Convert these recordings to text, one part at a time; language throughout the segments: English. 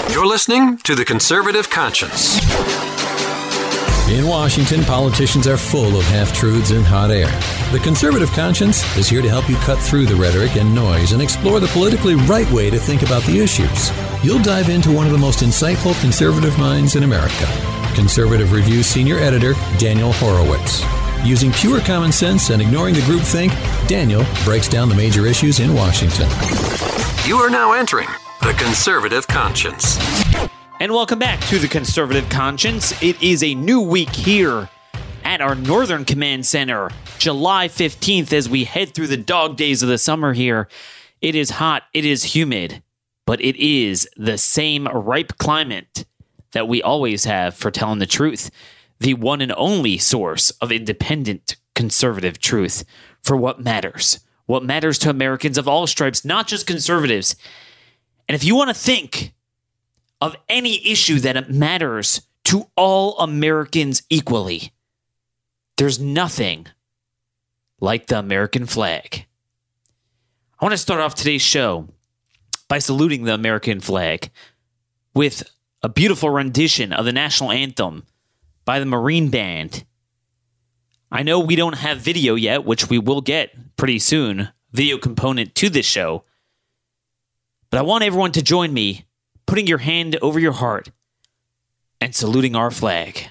You're listening to The Conservative Conscience. In Washington, politicians are full of half-truths and hot air. The Conservative Conscience is here to help you cut through the rhetoric and noise and explore the politically right way to think about the issues. You'll dive into one of the most insightful conservative minds in America. Conservative Review Senior Editor Daniel Horowitz. Using pure common sense and ignoring the groupthink, Daniel breaks down the major issues in Washington. You are now entering The Conservative Conscience. And welcome back to The Conservative Conscience. It is a new week here at our Northern Command Center, July 15th, as we head through the dog days of the summer here. It is hot, it is humid, but it is the same ripe climate that we always have for telling the truth. The one and only source of independent conservative truth for what matters to Americans of all stripes, not just conservatives. And if you want to think of any issue that matters to all Americans equally, there's nothing like the American flag. I want to start off today's show by saluting the American flag with a beautiful rendition of the national anthem by the Marine Band. I know we don't have video yet, which we will get pretty soon, video component to this show. But I want everyone to join me, putting your hand over your heart and saluting our flag.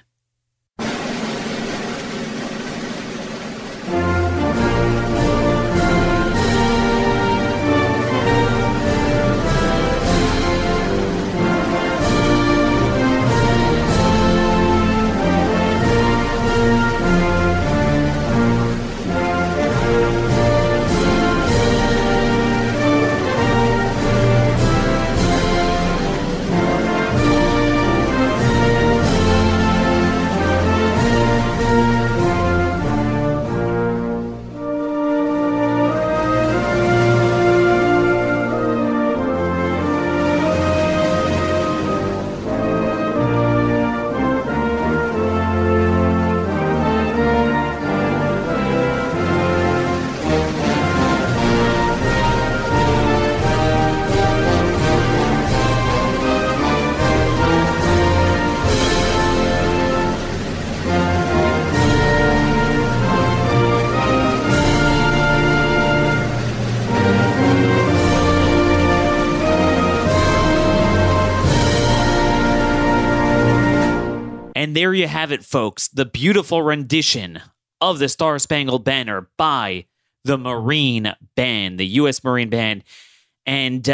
And there you have it, folks. The beautiful rendition of the Star-Spangled Banner by the Marine Band, the U.S. Marine Band. And,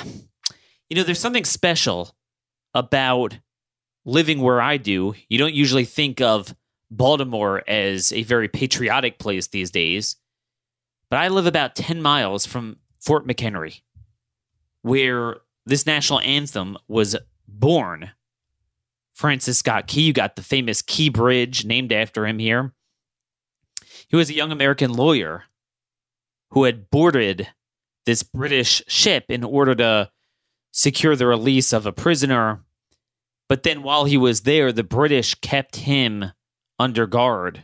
there's something special about living where I do. You don't usually think of Baltimore as a very patriotic place these days. But I live about 10 miles from Fort McHenry, where this national anthem was born. Francis Scott Key, you got the famous Key Bridge named after him here. He was a young American lawyer who had boarded this British ship in order to secure the release of a prisoner. But then while he was there, the British kept him under guard,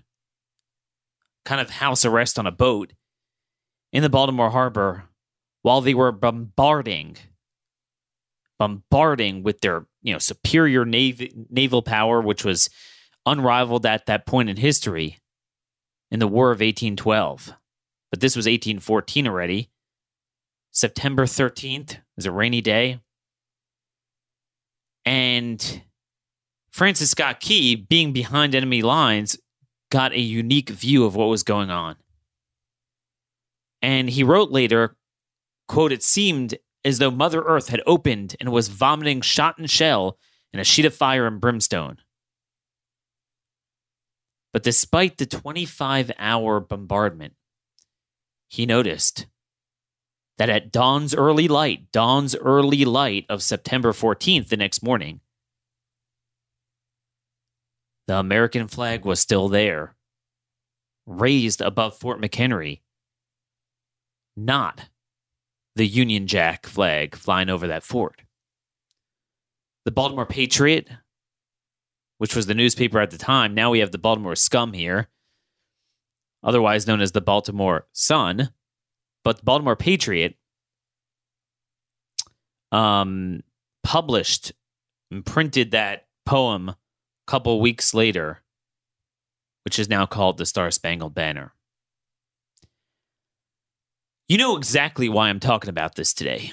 kind of house arrest on a boat in the Baltimore Harbor while they were bombarding with their superior naval power, which was unrivaled at that point in history in the War of 1812. But this was 1814 already. September 13th was a rainy day. And Francis Scott Key, being behind enemy lines, got a unique view of what was going on. And he wrote later, quote, "It seemed as though Mother Earth had opened and was vomiting shot and shell in a sheet of fire and brimstone." But despite the 25-hour bombardment, he noticed that at dawn's early light of September 14th, the next morning, the American flag was still there, raised above Fort McHenry, not the Union Jack flag flying over that fort. The Baltimore Patriot, which was the newspaper at the time, now we have the Baltimore Scum here, otherwise known as the Baltimore Sun, but the Baltimore Patriot published and printed that poem a couple weeks later, which is now called the Star-Spangled Banner. You know exactly why I'm talking about this today.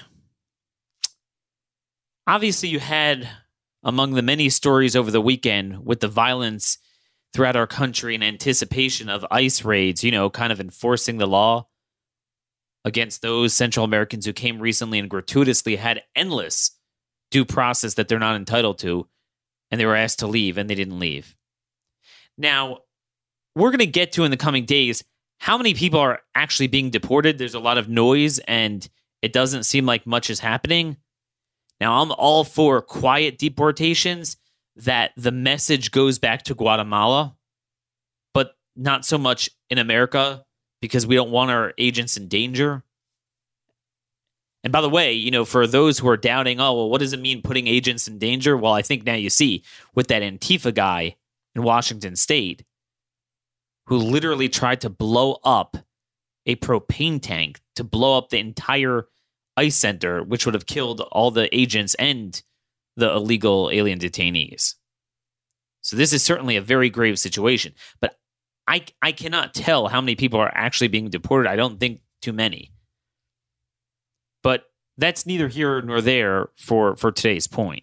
Obviously, you had among the many stories over the weekend with the violence throughout our country in anticipation of ICE raids, kind of enforcing the law against those Central Americans who came recently and gratuitously had endless due process that they're not entitled to, and they were asked to leave, and they didn't leave. Now, we're going to get to in the coming days how many people are actually being deported. There's a lot of noise, and it doesn't seem like much is happening. Now, I'm all for quiet deportations, that the message goes back to Guatemala, but not so much in America because we don't want our agents in danger. And by the way, for those who are doubting, what does it mean putting agents in danger? Well, I think now you see with that Antifa guy in Washington State who literally tried to blow up a propane tank to blow up the entire ICE center, which would have killed all the agents and the illegal alien detainees. So this is certainly a very grave situation. But I cannot tell how many people are actually being deported. I don't think too many. But that's neither here nor there for today's point.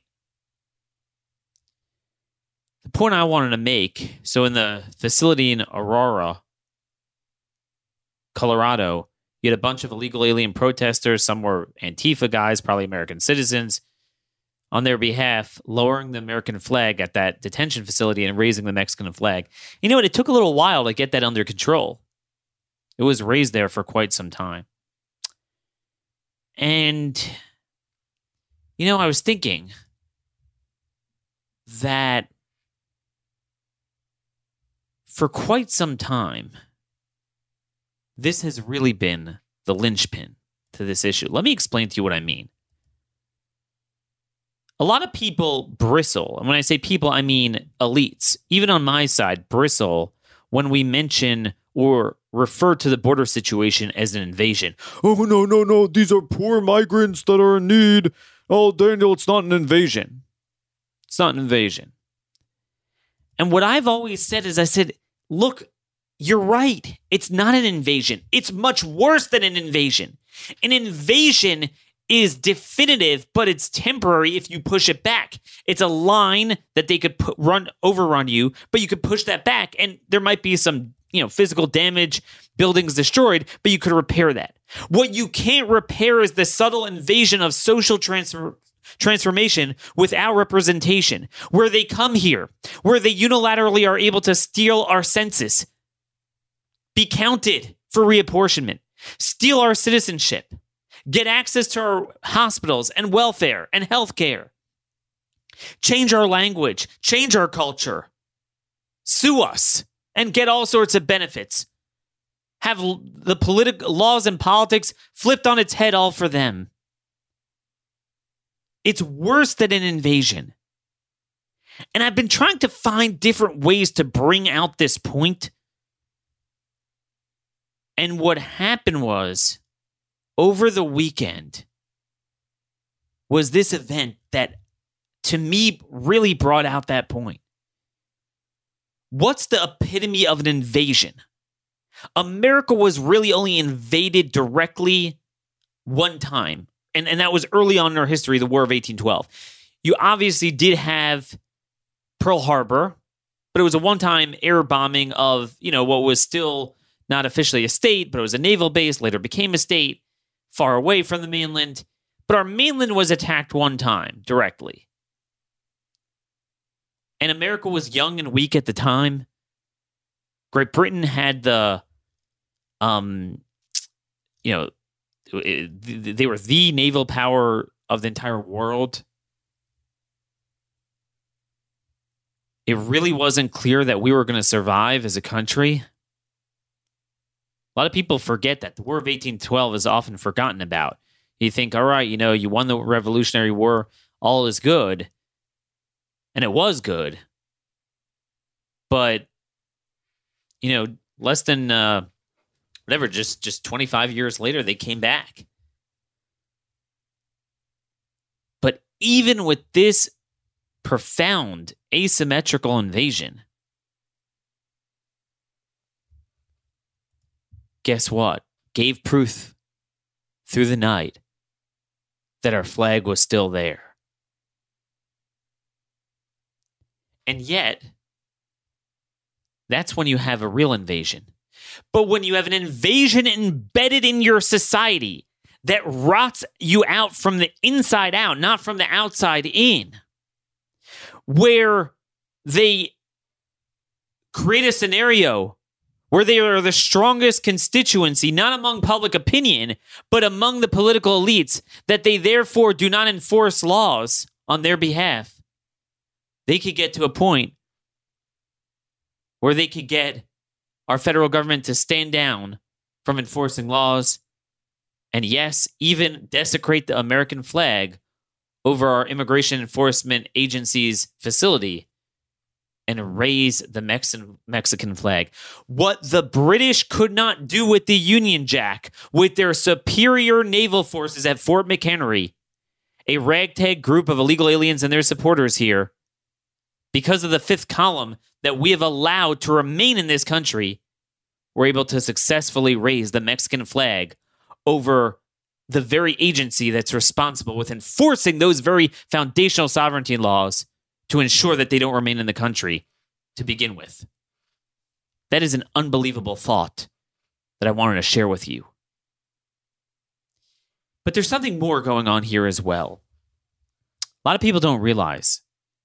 The point I wanted to make, so in the facility in Aurora, Colorado, you had a bunch of illegal alien protesters. Some were Antifa guys, probably American citizens, on their behalf, lowering the American flag at that detention facility and raising the Mexican flag. You know what? It took a little while to get that under control. It was raised there for quite some time. And, I was thinking that for quite some time, this has really been the linchpin to this issue. Let me explain to you what I mean. A lot of people bristle, and when I say people, I mean elites, even on my side, bristle when we mention or refer to the border situation as an invasion. Oh, no, these are poor migrants that are in need. Oh, Daniel, it's not an invasion. It's not an invasion. And what I've always said is, I said, look, you're right. It's not an invasion. It's much worse than an invasion. An invasion is definitive, but it's temporary if you push it back. It's a line that they could overrun you, but you could push that back, and there might be some, physical damage, buildings destroyed, but you could repair that. What you can't repair is the subtle invasion of social transformation without representation, where they come here, where they unilaterally are able to steal our census, be counted for reapportionment, steal our citizenship, get access to our hospitals and welfare and healthcare, change our language, change our culture, sue us, and get all sorts of benefits. Have the political laws and politics flipped on its head all for them. It's worse than an invasion. And I've been trying to find different ways to bring out this point. And what happened was, over the weekend, was this event that, to me, really brought out that point. What's the epitome of an invasion? America was really only invaded directly one time, and that was early on in our history, the War of 1812. You obviously did have Pearl Harbor, but it was a one-time air bombing of, what was still not officially a state, but it was a naval base, later became a state, far away from the mainland. But our mainland was attacked one time directly. And America was young and weak at the time. Great Britain had they were the naval power of the entire world. It really wasn't clear that we were going to survive as a country. A lot of people forget that. The War of 1812 is often forgotten about. You think, all right, you won the Revolutionary War, all is good. And it was good. But, less than, just 25 years later, they came back. But even with this profound asymmetrical invasion, guess what? Gave proof through the night that our flag was still there. And yet, that's when you have a real invasion. But when you have an invasion embedded in your society that rots you out from the inside out, not from the outside in, where they create a scenario where they are the strongest constituency, not among public opinion, but among the political elites, that they therefore do not enforce laws on their behalf, they could get to a point where they could get our federal government to stand down from enforcing laws, and yes, even desecrate the American flag over our immigration enforcement agency's facility and raise the Mexican flag. What the British could not do with the Union Jack, with their superior naval forces at Fort McHenry, a ragtag group of illegal aliens and their supporters here, because of the fifth column that we have allowed to remain in this country, were able to successfully raise the Mexican flag over the very agency that's responsible with enforcing those very foundational sovereignty laws to ensure that they don't remain in the country to begin with. That is an unbelievable thought that I wanted to share with you. But there's something more going on here as well. A lot of people don't realize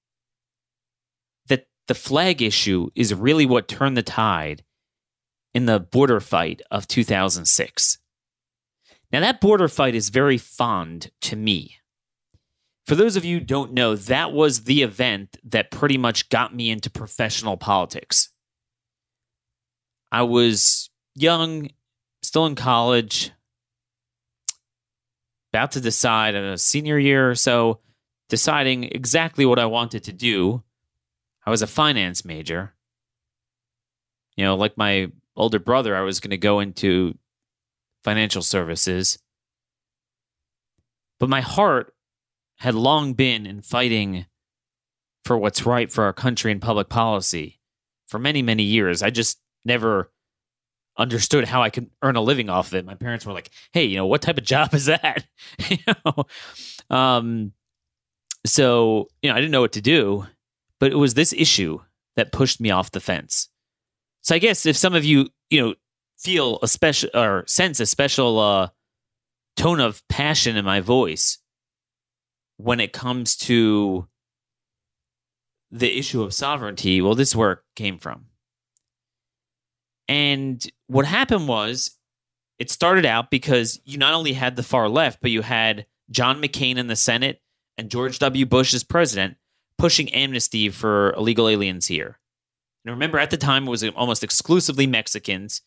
that the flag issue is really what turned the tide in the border fight of 2006. Now, that border fight is very fond to me. For those of you who don't know, that was the event that pretty much got me into professional politics. I was young, still in college, about to decide in a senior year or so, deciding exactly what I wanted to do. I was a finance major. You know, like my older brother, I was going to go into financial services. But my heart had long been in fighting for what's right for our country and public policy for many, many years. I just never understood how I could earn a living off of it. My parents were like, hey, you know, what type of job is that? So, you know, I didn't know what to do, but it was this issue that pushed me off the fence. So I guess if some of you, you know, feel a special or sense a special tone of passion in my voice when it comes to the issue of sovereignty, well, this is where it came from. And what happened was, it started out because you not only had the far left, but you had John McCain in the Senate and George W. Bush as president pushing amnesty for illegal aliens here. And remember, at the time, it was almost exclusively Mexicans.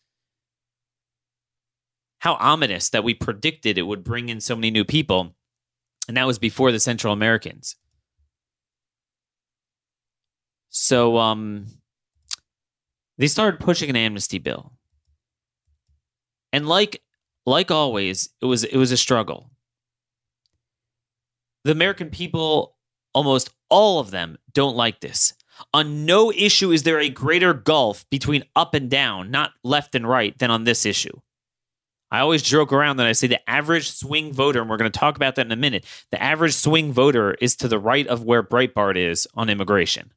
How ominous that we predicted it would bring in so many new people. And that was before the Central Americans. So they started pushing an amnesty bill. And like always, it was a struggle. The American people, almost all of them, don't like this. On no issue is there a greater gulf between up and down, not left and right, than on this issue. I always joke around that I say the average swing voter, and we're going to talk about that in a minute, the average swing voter is to the right of where Breitbart is on immigration.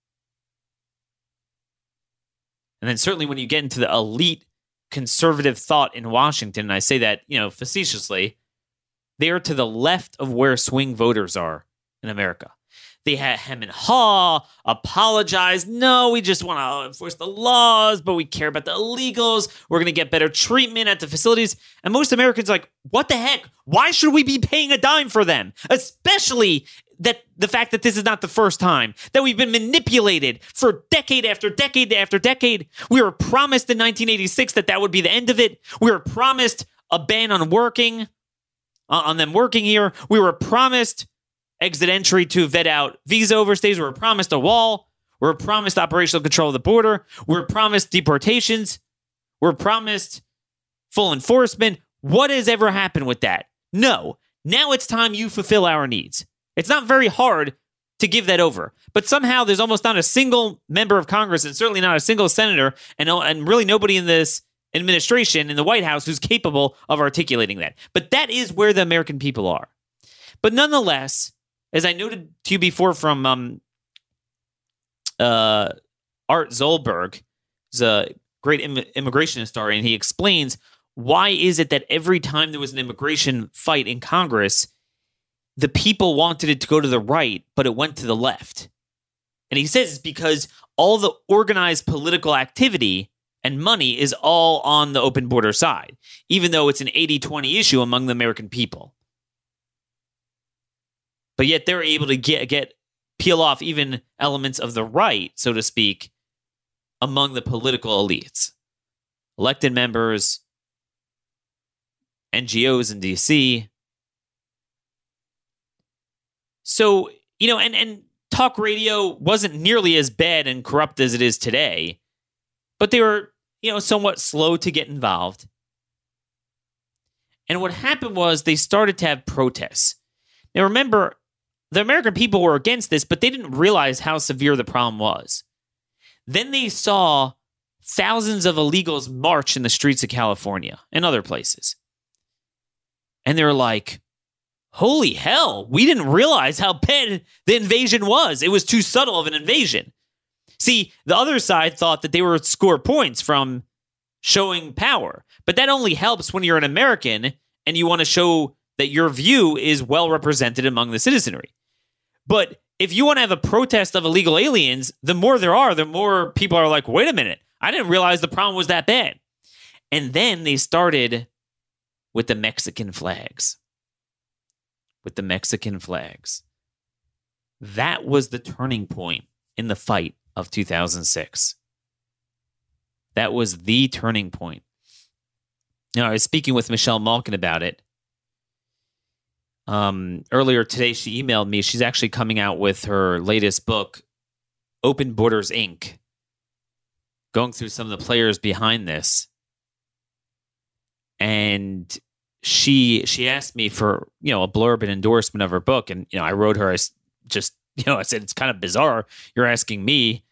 And then certainly when you get into the elite conservative thought in Washington, and I say that, you know, facetiously, they are to the left of where swing voters are in America. They had hem and haw, apologize. No, we just want to enforce the laws, but we care about the illegals. We're going to get better treatment at the facilities. And most Americans are like, what the heck? Why should we be paying a dime for them? Especially that the fact that this is not the first time that we've been manipulated for decade after decade after decade. We were promised in 1986 that would be the end of it. We were promised a ban on them working here. We were promised exit entry to vet out visa overstays. We were promised a wall. We were promised operational control of the border. We were promised deportations. We were promised full enforcement. What has ever happened with that? No. Now it's time you fulfill our needs. It's not very hard to give that over. But somehow there's almost not a single member of Congress and certainly not a single senator and really nobody in this administration in the White House who's capable of articulating that. But that is where the American people are. But nonetheless, as I noted to you before from Art Zollberg, who's a great immigration historian, he explains why is it that every time there was an immigration fight in Congress, the people wanted it to go to the right, but it went to the left. And he says it's because all the organized political activity and money is all on the open border side, even though it's an 80-20 issue among the American people. But yet they're able to peel off even elements of the right, so to speak, among the political elites. Elected members, NGOs in D.C. So, and talk radio wasn't nearly as bad and corrupt as it is today, but they were, somewhat slow to get involved. And what happened was they started to have protests. Now, remember, the American people were against this, but they didn't realize how severe the problem was. Then they saw thousands of illegals march in the streets of California and other places. And they were like, holy hell, we didn't realize how bad the invasion was. It was too subtle of an invasion. See, the other side thought that they were score points from showing power. But that only helps when you're an American and you want to show that your view is well represented among the citizenry. But if you want to have a protest of illegal aliens, the more there are, the more people are like, wait a minute, I didn't realize the problem was that bad. And then they started with the Mexican flags. That was the turning point in the fight of 2006. That was the turning point. Now, I was speaking with Michelle Malkin about it. Earlier today, she emailed me. She's actually coming out with her latest book, Open Borders, Inc., going through some of the players behind this. And she asked me for, a blurb and endorsement of her book. And, I wrote her, I said, it's kind of bizarre. You're asking me,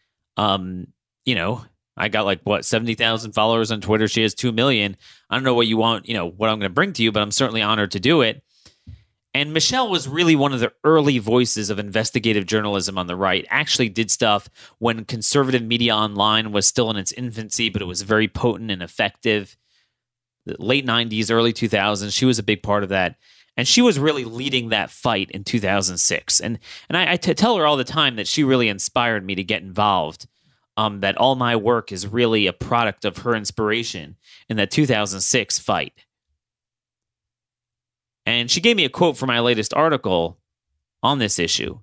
I got 70,000 followers on Twitter. She has 2 million. I don't know what you want, what I'm going to bring to you, but I'm certainly honored to do it. And Michelle was really one of the early voices of investigative journalism on the right, actually did stuff when conservative media online was still in its infancy, but it was very potent and effective. The late 90s, early 2000s, she was a big part of that. And she was really leading that fight in 2006. And I tell her all the time that she really inspired me to get involved, that all my work is really a product of her inspiration in that 2006 fight. And she gave me a quote for my latest article on this issue.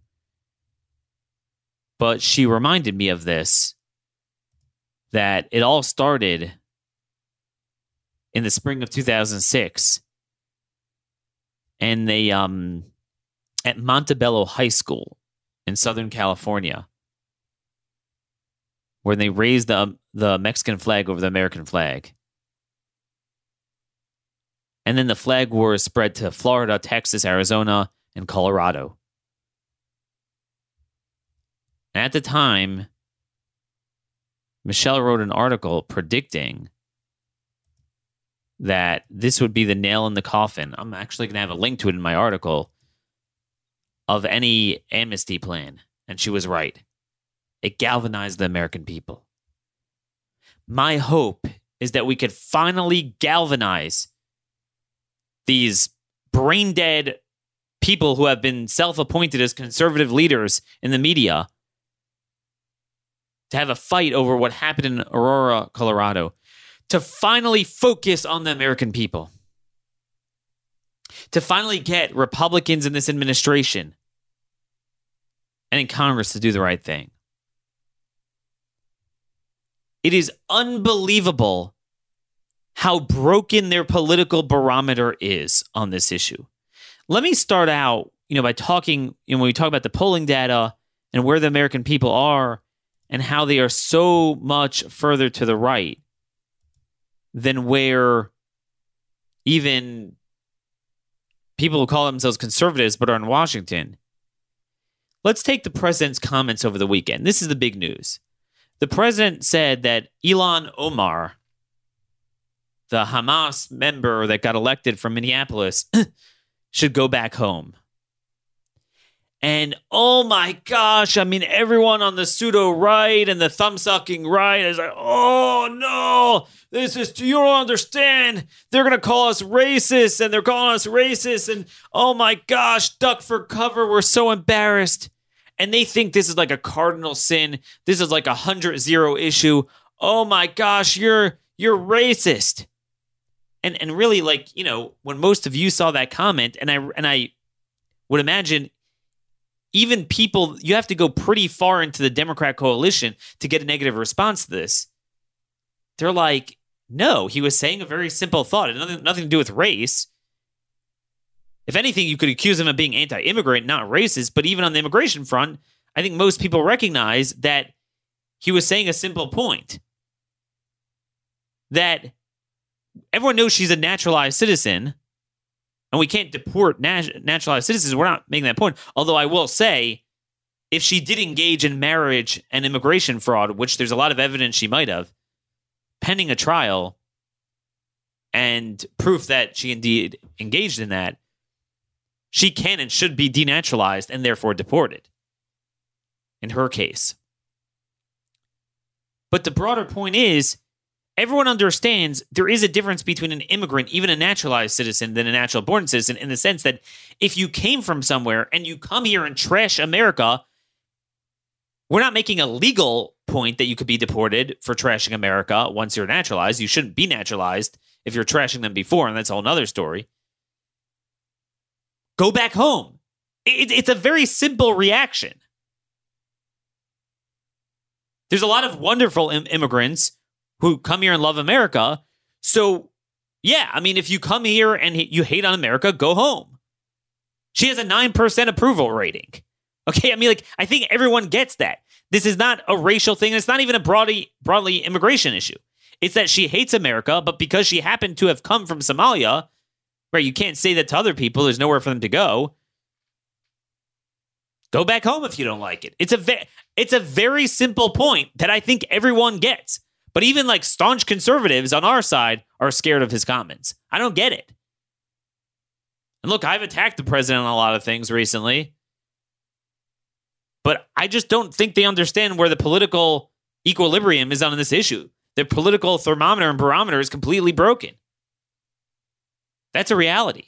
But she reminded me of this, that it all started in the spring of 2006. And they, at Montebello High School in Southern California, where they raised the Mexican flag over the American flag. And then the flag wars spread to Florida, Texas, Arizona, and Colorado. And at the time, Michelle wrote an article predicting that this would be the nail in the coffin. I'm actually going to have a link to it in my article of any amnesty plan. And she was right. It galvanized the American people. My hope is that we could finally galvanize these brain-dead people who have been self-appointed as conservative leaders in the media to have a fight over what happened in Aurora, Colorado, to finally focus on the American people, to finally get Republicans in this administration and in Congress to do the right thing. It is unbelievable how broken their political barometer is on this issue. Let me start out, by talking, when we talk about the polling data and where the American people are and how they are so much further to the right than where even people who call themselves conservatives but are in Washington. let's take the president's comments over the weekend. This is the big news. The president said that Ilhan Omar, the Hamas member that got elected from Minneapolis, should go back home. And oh my gosh, I mean, everyone on the pseudo right and the thumb sucking right is like, oh no, you don't understand. They're going to call us racist and they're calling us racist. And oh my gosh, duck for cover. We're so embarrassed. And they think this is like a cardinal sin. This is like a 100-0 issue. Oh my gosh, you're racist. And really, like, you know, when most of you saw that comment, and I would imagine even people, you have to go pretty far into the Democrat coalition to get a negative response to this. They're like, no, he was saying a very simple thought. It had nothing to do with race. If anything, you could accuse him of being anti-immigrant, not racist. But even on the immigration front, I think most people recognize that he was saying a simple point. That everyone knows she's a naturalized citizen, and we can't deport naturalized citizens. We're not making that point. Although I will say, if she did engage in marriage and immigration fraud, which there's a lot of evidence she might have, pending a trial and proof that she indeed engaged in that, she can and should be denaturalized and therefore deported in her case. But the broader point is, everyone understands there is a difference between an immigrant, even a naturalized citizen, than a natural born citizen, in the sense that if you came from somewhere and you come here and trash America, we're not making a legal point that you could be deported for trashing America once you're naturalized. You shouldn't be naturalized if you're trashing them before, and that's a whole nother story. Go back home. It's a very simple reaction. There's a lot of wonderful immigrants who come here and love America. So, yeah, I mean, if you come here and you hate on America, go home. She has a 9% approval rating. Okay, I mean, like, I think everyone gets that. This is not a racial thing. It's not even a broadly immigration issue. It's that she hates America, but because she happened to have come from Somalia, right, you can't say that to other people. There's nowhere for them to go. Go back home if you don't like it. It's a very simple point that I think everyone gets. But even like staunch conservatives on our side are scared of his comments. I don't get it. And look, I've attacked the president on a lot of things recently, but I just don't think they understand where the political equilibrium is on this issue. Their political thermometer and barometer is completely broken. That's a reality.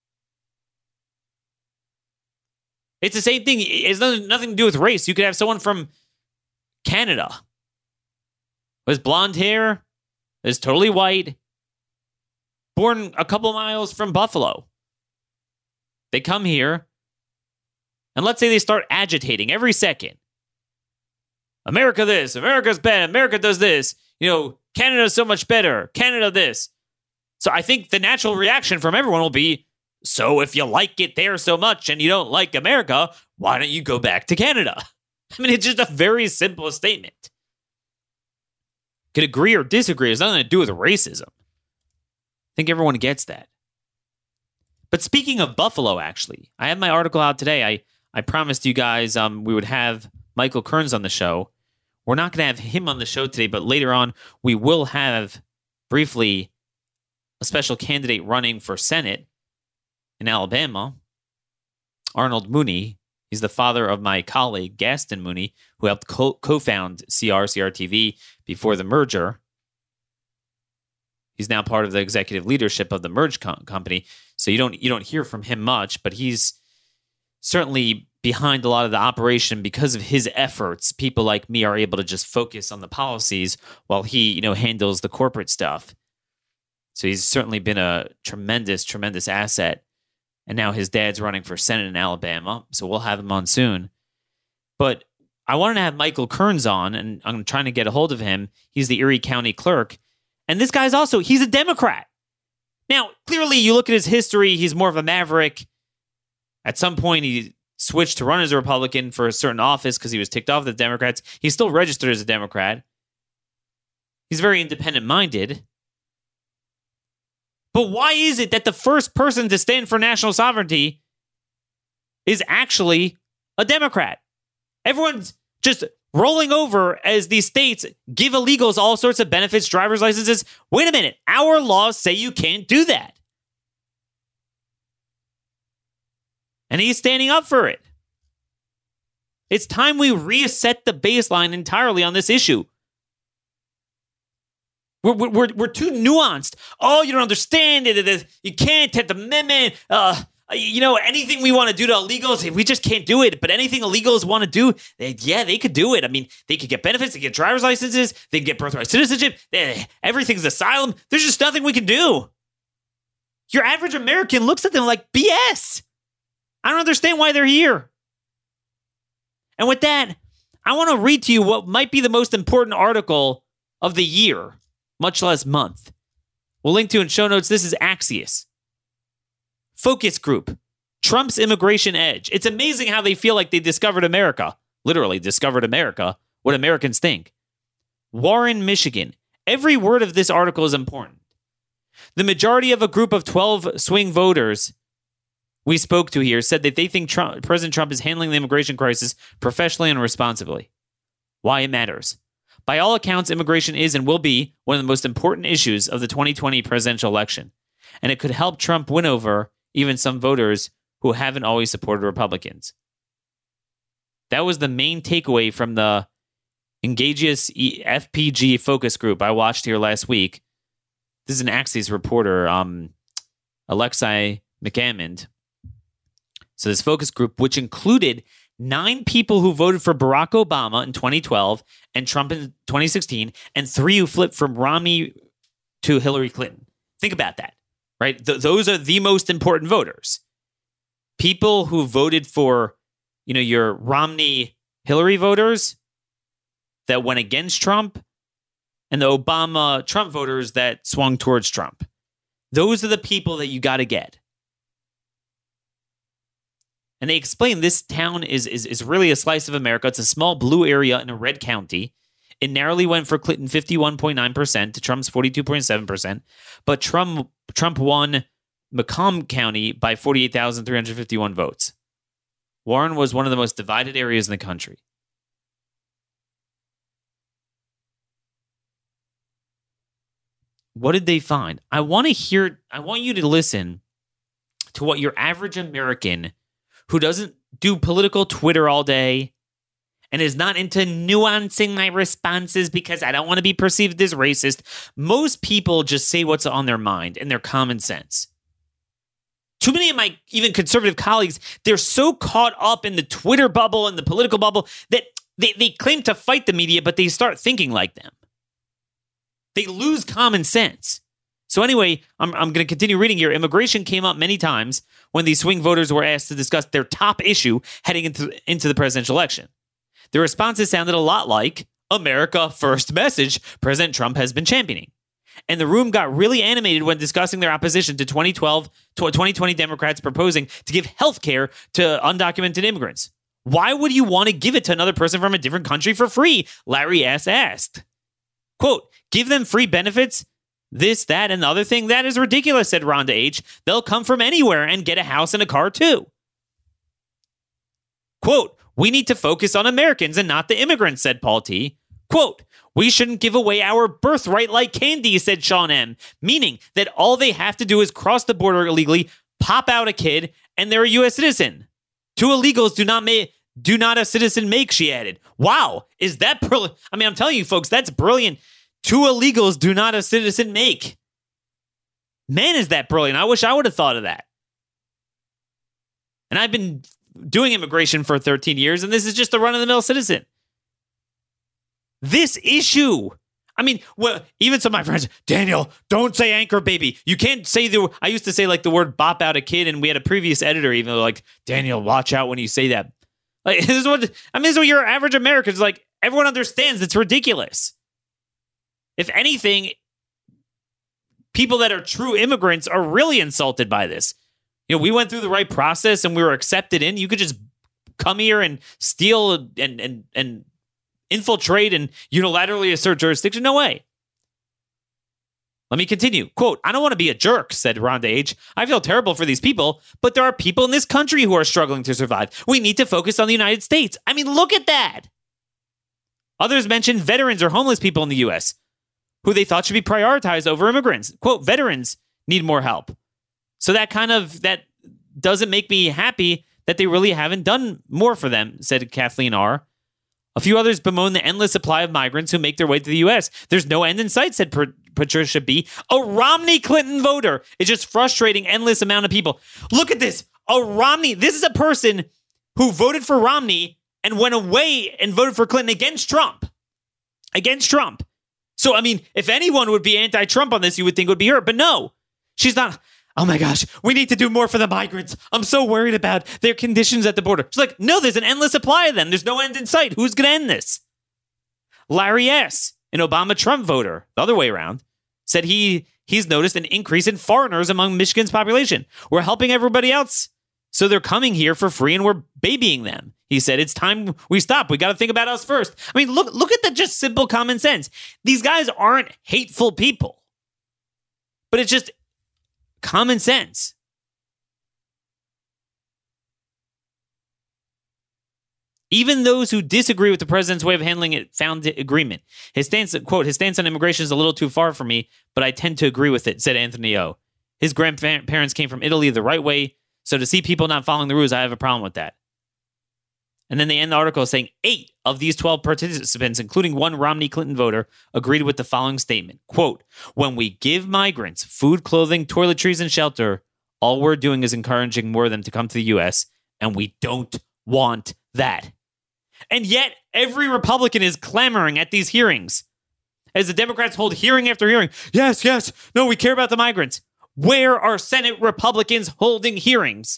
It's the same thing. It has nothing to do with race. You could have someone from Canada with blonde hair, is totally white, born a couple miles from Buffalo. They come here, and let's say they start agitating every second. America this, America's bad, America does this. You know, Canada's so much better, Canada this. So I think the natural reaction from everyone will be, so if you like it there so much and you don't like America, why don't you go back to Canada? I mean, it's just a very simple statement. Could agree or disagree. It's nothing to do with racism. I think everyone gets that. But speaking of Buffalo, actually, I have my article out today. I promised you guys we would have Michael Kearns on the show. We're not going to have him on the show today, but later on we will have, briefly, a special candidate running for Senate in Alabama, Arnold Mooney. He's the father of my colleague, Gaston Mooney, who helped co-found CRTV before the merger. He's now part of the executive leadership of the merged company, so you don't hear from him much, but he's certainly behind a lot of the operation. Because of his efforts, people like me are able to just focus on the policies while he, handles the corporate stuff. So he's certainly been a tremendous, tremendous asset. And now his dad's running for Senate in Alabama, so we'll have him on soon. But I wanted to have Michael Kearns on, and I'm trying to get a hold of him. He's the Erie County clerk. And this guy's he's a Democrat. Now, clearly, you look at his history, he's more of a maverick. At some point, he switched to run as a Republican for a certain office because he was ticked off at the Democrats. He's still registered as a Democrat. He's very independent-minded. But why is it that the first person to stand for national sovereignty is actually a Democrat? Everyone's just rolling over as these states give illegals all sorts of benefits, driver's licenses. Wait a minute. Our laws say you can't do that. And he's standing up for it. It's time we reset the baseline entirely on this issue. We're too nuanced. Oh, you don't understand it. You can't take the amendment. Anything we want to do to illegals, we just can't do it. But anything illegals want to do, they could do it. I mean, they could get benefits, they get driver's licenses, they can get birthright citizenship. Everything's asylum. There's just nothing we can do. Your average American looks at them like BS. I don't understand why they're here. And with that, I want to read to you what might be the most important article of the year, much less month. We'll link to in show notes. This is Axios. Focus Group, Trump's immigration edge. It's amazing how they feel like they discovered America. Literally discovered America, what Americans think. Warren, Michigan. Every word of this article is important. The majority of a group of 12 swing voters we spoke to here said that they think President Trump is handling the immigration crisis professionally and responsibly. Why it matters. By all accounts, immigration is and will be one of the most important issues of the 2020 presidential election, and it could help Trump win over even some voters who haven't always supported Republicans. That was the main takeaway from the Engagius FPG focus group I watched here last week. This is an Axios reporter, Alexei McAmmond. So this focus group, which included 9 people who voted for Barack Obama in 2012 and Trump in 2016, and 3 who flipped from Romney to Hillary Clinton. Think about that, right? Those are the most important voters. People who voted for, your Romney-Hillary voters that went against Trump, and the Obama-Trump voters that swung towards Trump. Those are the people that you got to get. And they explain this town is really a slice of America. It's a small blue area in a red county. It narrowly went for Clinton 51.9% to Trump's 42.7%. But Trump won Macomb County by 48,351 votes. Warren was one of the most divided areas in the country. What did they find? I want you to listen to what your average American who doesn't do political Twitter all day and is not into nuancing my responses because I don't want to be perceived as racist. Most people just say what's on their mind and their common sense. Too many of my even conservative colleagues, they're so caught up in the Twitter bubble and the political bubble that they claim to fight the media, but they start thinking like them. They lose common sense. So anyway, I'm going to continue reading here. Immigration came up many times when these swing voters were asked to discuss their top issue heading into the presidential election. Their responses sounded a lot like America First message President Trump has been championing. And the room got really animated when discussing their opposition to 2020 Democrats proposing to give health care to undocumented immigrants. Why would you want to give it to another person from a different country for free? Larry S. asked. Quote, give them free benefits? This, that, and the other thing? That is ridiculous, said Rhonda H. They'll come from anywhere and get a house and a car, too. Quote, we need to focus on Americans and not the immigrants, said Paul T. Quote, we shouldn't give away our birthright like candy, said Sean M., meaning that all they have to do is cross the border illegally, pop out a kid, and they're a U.S. citizen. 2 illegals do not a citizen make, she added. Wow, is that brilliant? I mean, I'm telling you, folks, that's brilliant. 2 illegals do not a citizen make. Man, is that brilliant. I wish I would have thought of that. And I've been doing immigration for 13 years, and this is just a run-of-the-mill citizen. This issue. I mean, well, even some of my friends, Daniel, don't say anchor baby. You can't say I used to say like the word bop out a kid, and we had a previous editor even like, Daniel, watch out when you say that. Like, this is what your average American's like. Everyone understands it's ridiculous. If anything, people that are true immigrants are really insulted by this. We went through the right process and we were accepted in. You could just come here and steal and infiltrate and unilaterally assert jurisdiction. No way. Let me continue. Quote, I don't want to be a jerk, said Ron DeHage. I feel terrible for these people, but there are people in this country who are struggling to survive. We need to focus on the United States. I mean, look at that. Others mentioned veterans or homeless people in the U.S. who they thought should be prioritized over immigrants. Quote, veterans need more help. So that doesn't make me happy that they really haven't done more for them, said Kathleen R. A few others bemoaned the endless supply of migrants who make their way to the U.S. There's no end in sight, said Patricia B., a Romney Clinton voter. It's just frustrating, endless amount of people. Look at this. A Romney. This is a person who voted for Romney and went away and voted for Clinton against Trump. Against Trump. So, I mean, if anyone would be anti-Trump on this, you would think it would be her. But no, she's not. Oh my gosh, we need to do more for the migrants. I'm so worried about their conditions at the border. She's like, no, there's an endless supply of them. There's no end in sight. Who's going to end this? Larry S., an Obama-Trump voter, the other way around, said he's noticed an increase in foreigners among Michigan's population. We're helping everybody else, so they're coming here for free and we're babying them. He said, it's time we stop. We got to think about us first. I mean, look at that just simple common sense. These guys aren't hateful people, but it's just common sense. Even those who disagree with the president's way of handling it found agreement. His stance, quote, his stance on immigration is a little too far for me, but I tend to agree with it, said Anthony O. His grandparents came from Italy the right way, so to see people not following the rules, I have a problem with that. And then they end the article saying 8 of these 12 participants, including one Romney Clinton voter, agreed with the following statement. Quote, when we give migrants food, clothing, toiletries, and shelter, all we're doing is encouraging more of them to come to the U.S., and we don't want that. And yet, every Republican is clamoring at these hearings. As the Democrats hold hearing after hearing, yes, no, we care about the migrants. Where are Senate Republicans holding hearings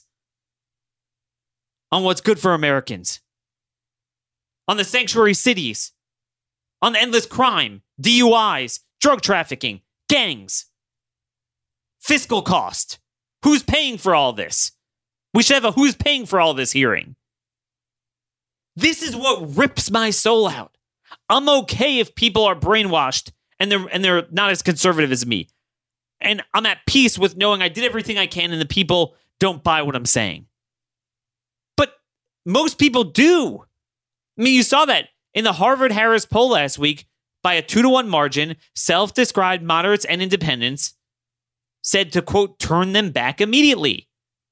on what's good for Americans? On the sanctuary cities, on the endless crime, DUIs, drug trafficking, gangs, fiscal cost. Who's paying for all this? We should have a who's paying for all this hearing. This is what rips my soul out. I'm okay if people are brainwashed and they're not as conservative as me. And I'm at peace with knowing I did everything I can and the people don't buy what I'm saying. But most people do. I mean, you saw that in the Harvard-Harris poll last week by a 2-to-1 margin, self-described moderates and independents said to, quote, turn them back immediately.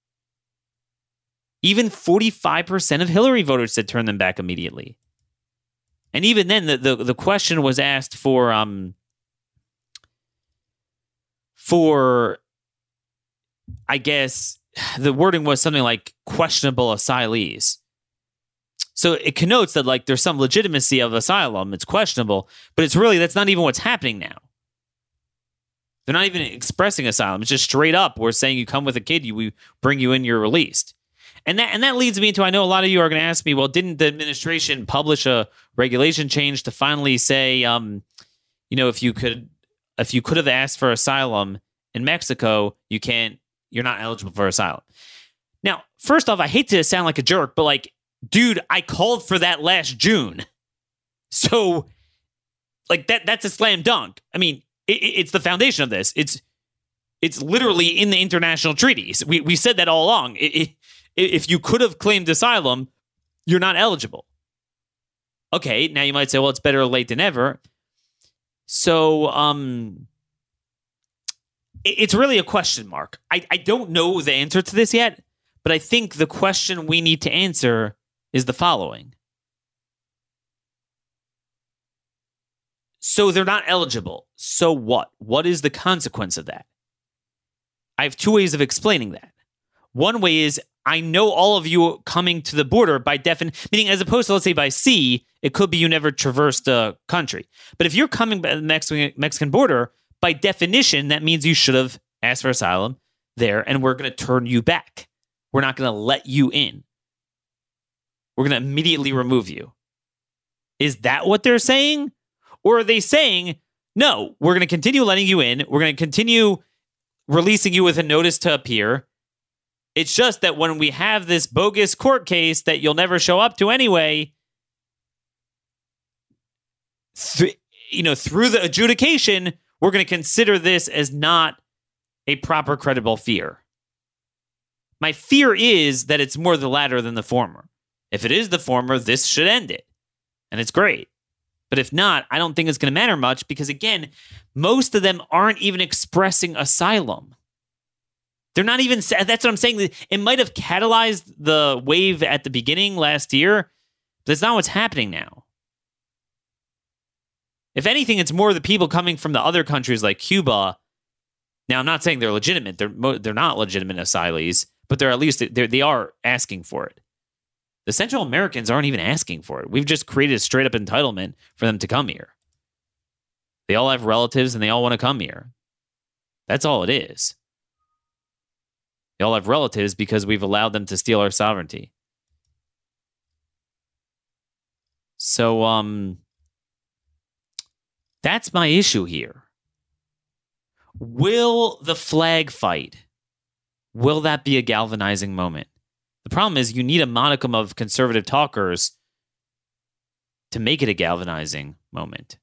Even 45% of Hillary voters said turn them back immediately. And even then, the question was asked for I guess, the wording was something like questionable asylees. So it connotes that like there's some legitimacy of asylum. It's questionable, but it's really, that's not even what's happening now. They're not even expressing asylum. It's just straight up. We're saying you come with a kid, we bring you in, you're released. And that leads me into, I know a lot of you are going to ask me, well, didn't the administration publish a regulation change to finally say, if you could have asked for asylum in Mexico, you're not eligible for asylum. Now, first off, I hate to sound like a jerk, but like, dude, I called for that last June. So like that's a slam dunk. I mean, it's the foundation of this. It's literally in the international treaties. We said that all along. If you could have claimed asylum, you're not eligible. Okay, now you might say, well, it's better late than never. So it's really a question mark. I don't know the answer to this yet, but I think the question we need to answer is the following. So they're not eligible. So what? What is the consequence of that? I have 2 ways of explaining that. One way is, I know all of you coming to the border by definition, meaning as opposed to, let's say, by sea, it could be you never traversed the country. But if you're coming by the Mexican border, by definition, that means you should have asked for asylum there, and we're going to turn you back. We're not going to let you in. We're going to immediately remove you. Is that what they're saying? Or are they saying, no, we're going to continue letting you in. We're going to continue releasing you with a notice to appear. It's just that when we have this bogus court case that you'll never show up to anyway, through the adjudication, we're going to consider this as not a proper, credible fear. My fear is that it's more the latter than the former. If it is the former, this should end it. And it's great. But if not, I don't think it's going to matter much because, again, most of them aren't even expressing asylum. They're not even, that's what I'm saying. It might have catalyzed the wave at the beginning last year, but that's not what's happening now. If anything, it's more the people coming from the other countries like Cuba. Now, I'm not saying they're legitimate. They're not legitimate asylees, but they're at least, they are asking for it. The Central Americans aren't even asking for it. We've just created a straight up entitlement for them to come here. They all have relatives and they all want to come here. That's all it is. They all have relatives because we've allowed them to steal our sovereignty. So, that's my issue here. Will the flag fight, will that be a galvanizing moment? The problem is you need a modicum of conservative talkers to make it a galvanizing moment.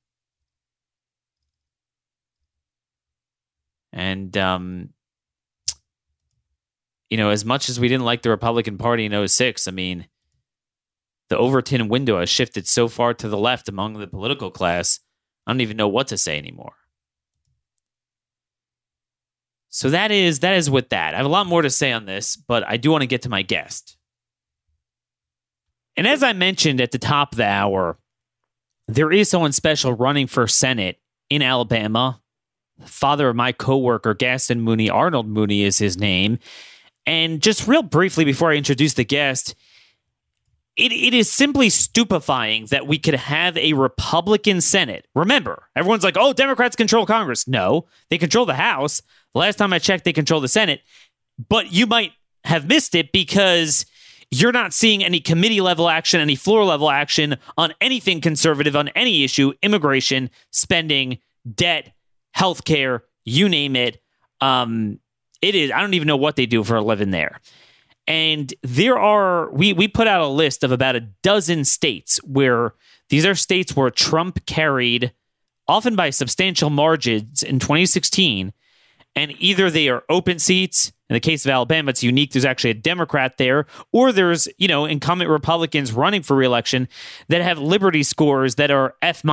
And, as much as we didn't like the Republican Party in 2006, I mean, the Overton window has shifted so far to the left among the political class, I don't even know what to say anymore. So that is with that. I have a lot more to say on this, but I do want to get to my guest. And as I mentioned at the top of the hour, there is someone special running for Senate in Alabama. The father of my coworker, Gaston Mooney, Arnold Mooney is his name. And just real briefly before I introduce the guest, it is simply stupefying that we could have a Republican Senate. Remember, everyone's like, oh, Democrats control Congress. No, they control the House. The last time I checked, they control the Senate. But you might have missed it because you're not seeing any committee level action, any floor level action on anything conservative on any issue, immigration, spending, debt, healthcare, you name it. It is, I don't even know what they do for a living there. And we put out a list of about a dozen states where these are states where Trump carried, often by substantial margins in 2016, and either they are open seats. In the case of Alabama, it's unique. There's actually a Democrat there, or there's, incumbent Republicans running for re-election that have Liberty scores that are F-.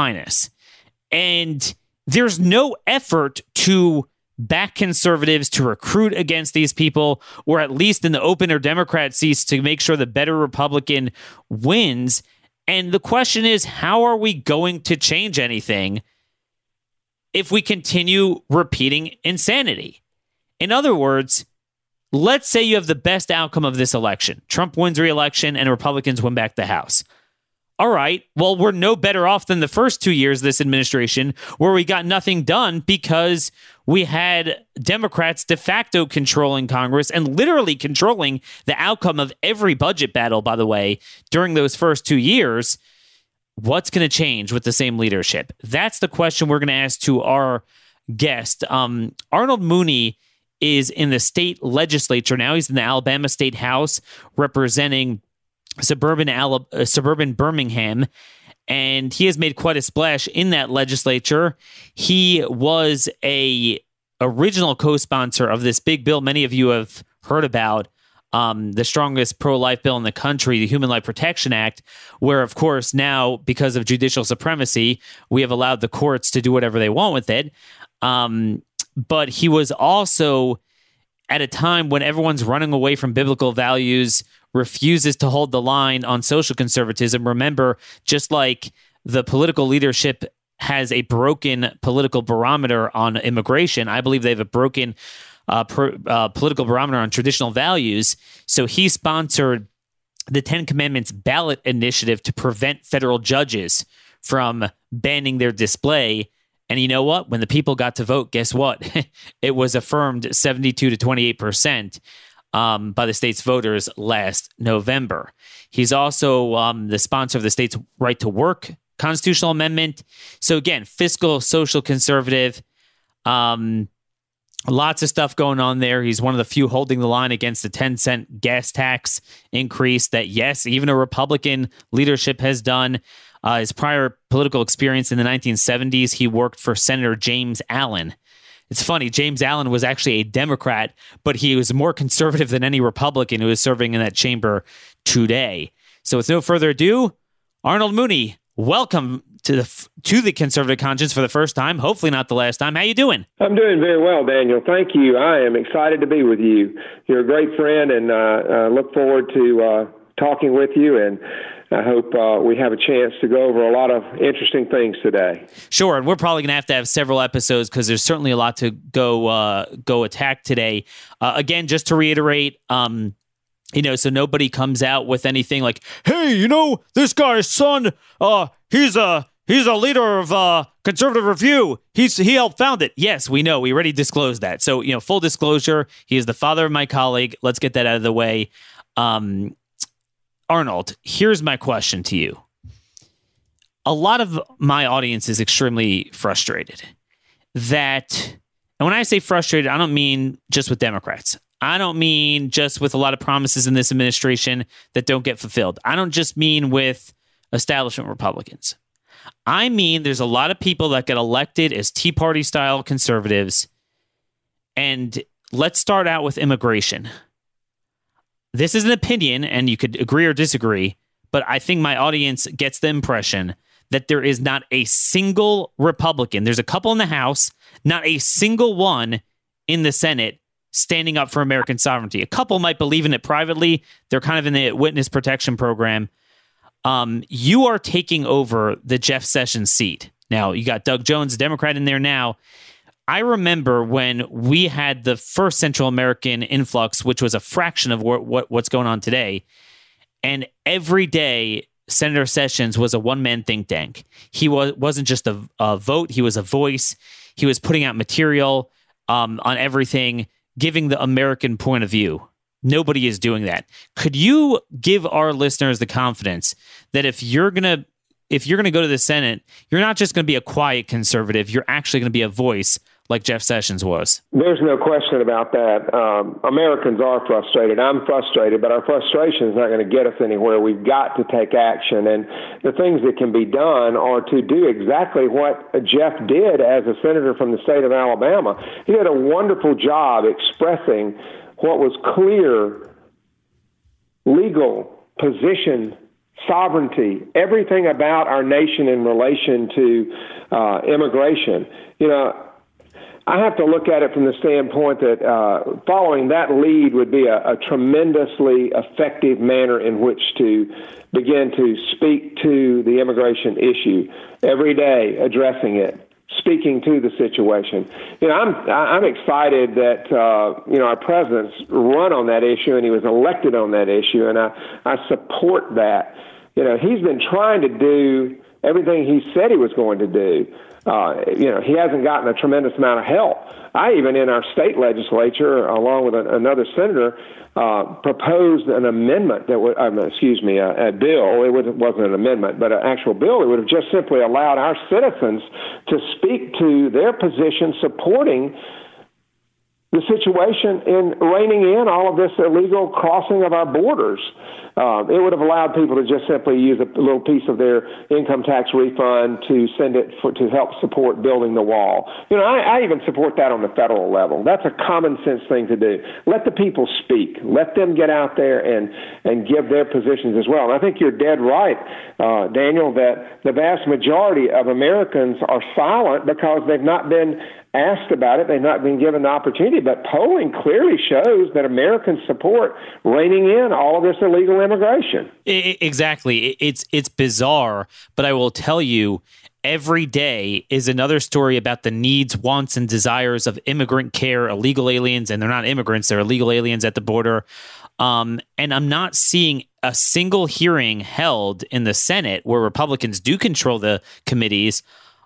And there's no effort to back conservatives, to recruit against these people, or at least in the open or Democrat seats to make sure the better Republican wins. And the question is, how are we going to change anything if we continue repeating insanity? In other words, let's say you have the best outcome of this election. Trump wins re-election and Republicans win back the House. All right, well, we're no better off than the first 2 years of this administration where we got nothing done because we had Democrats de facto controlling Congress and literally controlling the outcome of every budget battle, by the way, during those first 2 years. What's going to change with the same leadership? That's the question we're going to ask to our guest. Arnold Mooney is in the state legislature now. He's in the Alabama State House representing suburban Birmingham, and he has made quite a splash in that legislature. He was a original co-sponsor of this big bill many of you have heard about, the strongest pro-life bill in the country, the Human Life Protection Act, where, of course, now, because of judicial supremacy, we have allowed the courts to do whatever they want with it. But he was also, at a time when everyone's running away from biblical values, refuses to hold the line on social conservatism. Remember, just like the political leadership has a broken political barometer on immigration, I believe they have a broken political barometer on traditional values. So he sponsored the Ten Commandments ballot initiative to prevent federal judges from banning their display. And you know what? When the people got to vote, guess what? It was affirmed 72 to 28%. By the state's voters last November. He's also the sponsor of the state's right to work constitutional amendment. So again, fiscal, social conservative, lots of stuff going on there. He's one of the few holding the line against the 10-cent gas tax increase that, yes, even a Republican leadership has done. His prior political experience in the 1970s, he worked for Senator James Allen. It's funny, James Allen was actually a Democrat, but he was more conservative than any Republican who is serving in that chamber today. So with no further ado, Arnold Mooney, welcome to the Conservative Conscience for the first time, hopefully not the last time. How you doing? I'm doing very well, Daniel. Thank you. I am excited to be with you. You're a great friend, and I look forward to talking with you, and I hope we have a chance to go over a lot of interesting things today. Sure, and we're probably going to have several episodes because there's certainly a lot to go attack today. Again, just to reiterate, so nobody comes out with anything like, hey, this guy's son, he's a leader of Conservative Review. He helped found it. Yes, we know. We already disclosed that. So, full disclosure, he is the father of my colleague. Let's get that out of the way. Arnold, here's my question to you. A lot of my audience is extremely frustrated and when I say frustrated, I don't mean just with Democrats. I don't mean just with a lot of promises in this administration that don't get fulfilled. I don't just mean with establishment Republicans. I mean, there's a lot of people that get elected as Tea Party style conservatives. And let's start out with immigration. This is an opinion, and you could agree or disagree, but I think my audience gets the impression that there is not a single Republican. There's a couple in the House, not a single one in the Senate standing up for American sovereignty. A couple might believe in it privately. They're kind of in the witness protection program. You are taking over the Jeff Sessions seat. Now, you got Doug Jones, a Democrat, in there now. I remember when we had the first Central American influx, which was a fraction of what's going on today. And every day, Senator Sessions was a one-man think tank. He wasn't just a vote. He was a voice. He was putting out material on everything, giving the American point of view. Nobody is doing that. Could you give our listeners the confidence that if you're gonna go to the Senate, you're not just going to be a quiet conservative, you're actually going to be a voice like Jeff Sessions was? There's no question about that. Americans are frustrated. I'm frustrated, but our frustration is not going to get us anywhere. We've got to take action. And the things that can be done are to do exactly what Jeff did as a senator from the state of Alabama. He did a wonderful job expressing what was clear legal position, sovereignty, everything about our nation in relation to immigration. I have to look at it from the standpoint that following that lead would be a tremendously effective manner in which to begin to speak to the immigration issue every day, addressing it, speaking to the situation. I'm excited that our president's run on that issue and he was elected on that issue, and I support that. He's been trying to do everything he said he was going to do. He hasn't gotten a tremendous amount of help. I even in our state legislature, along with another senator, proposed an amendment that would, a bill. It wasn't an amendment, but an actual bill. It would have just simply allowed our citizens to speak to their position supporting the situation in reining in all of this illegal crossing of our borders. It would have allowed people to just simply use a little piece of their income tax refund to send it to help support building the wall. I even support that on the federal level. That's a common sense thing to do. Let the people speak. Let them get out there and give their positions as well. And I think you're dead right, Daniel, that the vast majority of Americans are silent because they've not been asked about it. They've not been given the opportunity. But polling clearly shows that Americans support reining in all of this illegal immigration. Exactly. It's bizarre, but I will tell you, every day is another story about the needs, wants, and desires of immigrant care, illegal aliens, and they're not immigrants, they're illegal aliens at the border. And I'm not seeing a single hearing held in the Senate where Republicans do control the committees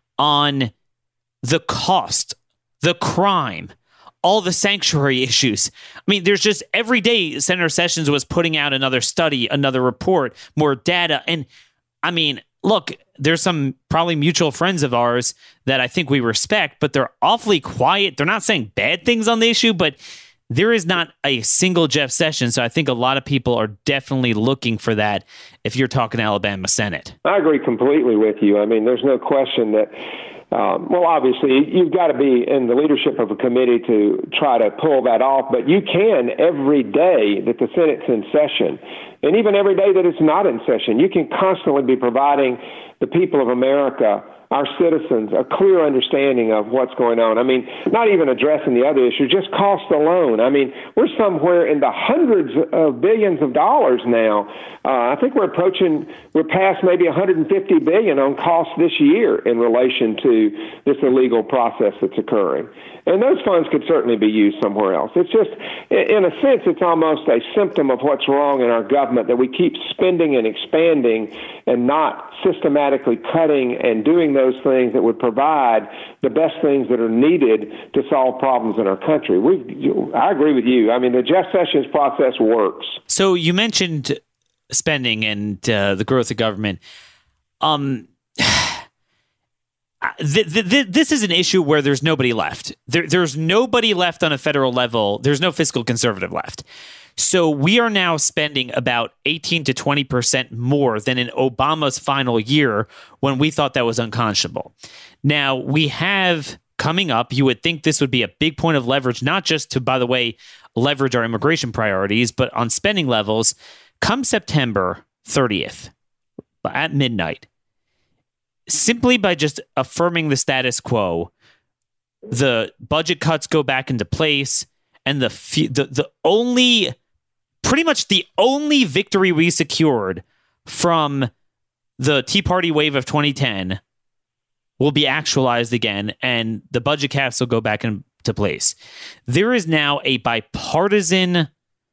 on the cost, the crime, all the sanctuary issues. I mean, there's just every day Senator Sessions was putting out another study, another report, more data. And I mean, look, there's some probably mutual friends of ours that I think we respect, but they're awfully quiet. They're not saying bad things on the issue, but there is not a single Jeff Sessions, so I think a lot of people are definitely looking for that if you're talking Alabama Senate. I agree completely with you. I mean, there's no question that, well, obviously, you've got to be in the leadership of a committee to try to pull that off, but you can every day that the Senate's in session, and even every day that it's not in session, you can constantly be providing the people of America, our citizens, a clear understanding of what's going on. I mean, not even addressing the other issue, just cost alone. I mean, we're somewhere in the hundreds of billions of dollars now. I think we're past maybe $150 billion on costs this year in relation to this illegal process that's occurring. And those funds could certainly be used somewhere else. It's just, in a sense, it's almost a symptom of what's wrong in our government, that we keep spending and expanding and not systematically cutting and doing those things that would provide the best things that are needed to solve problems in our country. I agree with you. I mean, the Jeff Sessions process works. So you mentioned spending and the growth of government. This is an issue where there's nobody left. There's nobody left on a federal level. There's no fiscal conservative left. So we are now spending about 18 to 20% more than in Obama's final year, when we thought that was unconscionable. Now, we have coming up, you would think this would be a big point of leverage, not just to, by the way, leverage our immigration priorities, but on spending levels. Come September 30th at midnight, simply by just affirming the status quo, the budget cuts go back into place, and pretty much the only victory we secured from the Tea Party wave of 2010 will be actualized again, and the budget caps will go back into place. There is now a bipartisan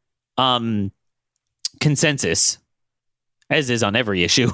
consensus, as is on every issue,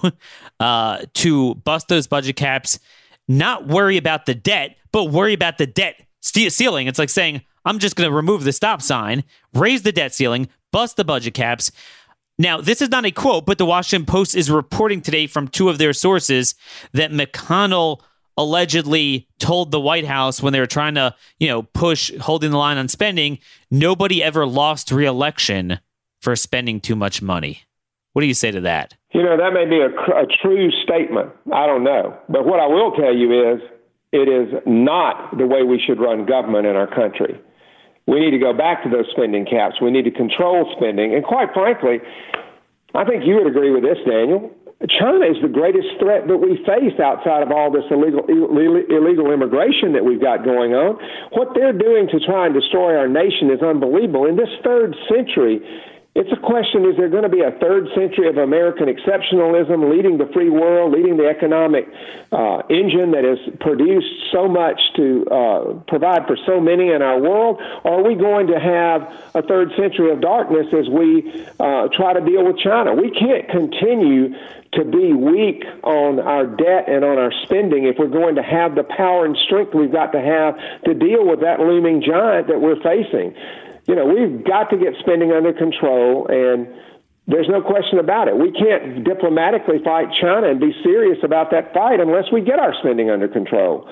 to bust those budget caps, not worry about the debt, but worry about the debt ceiling. It's like saying, I'm just going to remove the stop sign, raise the debt ceiling, bust the budget caps. Now, this is not a quote, but the Washington Post is reporting today from two of their sources that McConnell allegedly told the White House when they were trying to, push holding the line on spending, nobody ever lost re-election for spending too much money. What do you say to that? That may be a true statement. I don't know. But what I will tell you is it is not the way we should run government in our country. We need to go back to those spending caps. We need to control spending. And quite frankly, I think you would agree with this, Daniel. China is the greatest threat that we face outside of all this illegal immigration that we've got going on. What they're doing to try and destroy our nation is unbelievable. In this third century, it's a question, is there going to be a third century of American exceptionalism leading the free world, leading the economic engine that has produced so much to provide for so many in our world? Or are we going to have a third century of darkness as we try to deal with China? We can't continue to be weak on our debt and on our spending if we're going to have the power and strength we've got to have to deal with that looming giant that we're facing. We've got to get spending under control, and there's no question about it. We can't diplomatically fight China and be serious about that fight unless we get our spending under control.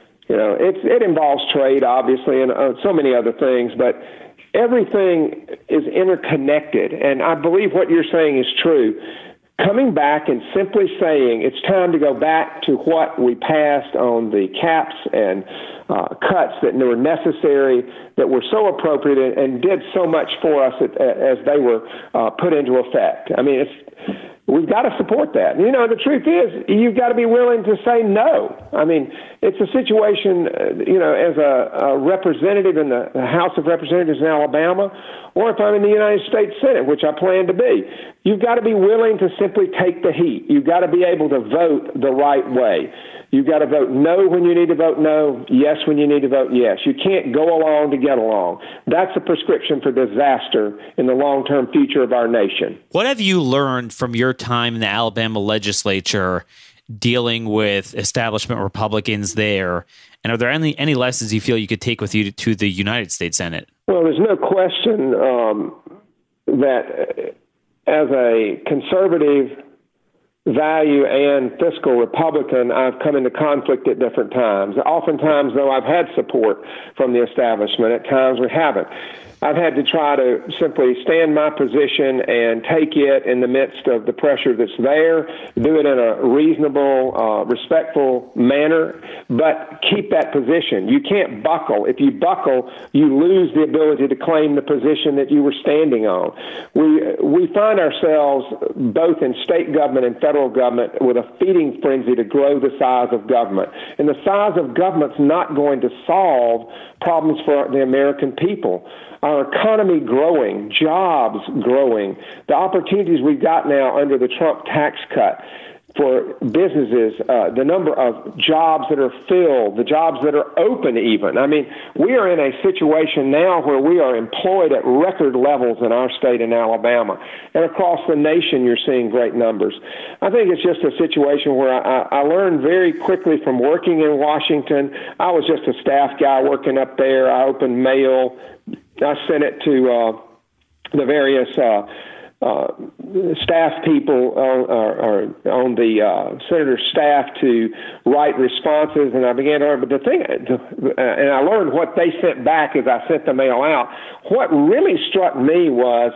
It involves trade, obviously, and so many other things, but everything is interconnected, and I believe what you're saying is true. Coming back and simply saying it's time to go back to what we passed on the caps and cuts that were necessary, that were so appropriate and did so much for us as they were put into effect. I mean, we've got to support that. The truth is, you've got to be willing to say no. I mean, it's a situation, as a representative in the House of Representatives in Alabama, or if I'm in the United States Senate, which I plan to be, you've got to be willing to simply take the heat. You've got to be able to vote the right way. You've got to vote no when you need to vote no, yes when you need to vote yes. You can't go along to get along. That's a prescription for disaster in the long-term future of our nation. What have you learned from your time in the Alabama legislature dealing with establishment Republicans there? And are there any lessons you feel you could take with you to the United States Senate? Well, there's no question that as a conservative value and fiscal Republican, I've come into conflict at different times. Oftentimes, though, I've had support from the establishment. At times, we haven't. I've had to try to simply stand my position and take it in the midst of the pressure that's there, do it in a reasonable, respectful manner, but keep that position. You can't buckle. If you buckle, you lose the ability to claim the position that you were standing on. We find ourselves both in state government and federal government with a feeding frenzy to grow the size of government. And the size of government's not going to solve problems for the American people. Our economy growing, jobs growing, the opportunities we've got now under the Trump tax cut for businesses, the number of jobs that are filled, the jobs that are open even. I mean, we are in a situation now where we are employed at record levels in our state in Alabama. And across the nation, you're seeing great numbers. I think it's just a situation where I learned very quickly from working in Washington. I was just a staff guy working up there. I opened mail. I sent it to the various staff people on the senator's staff to write responses, and I began to learn. But the thing, and I learned what they sent back as I sent the mail out. What really struck me was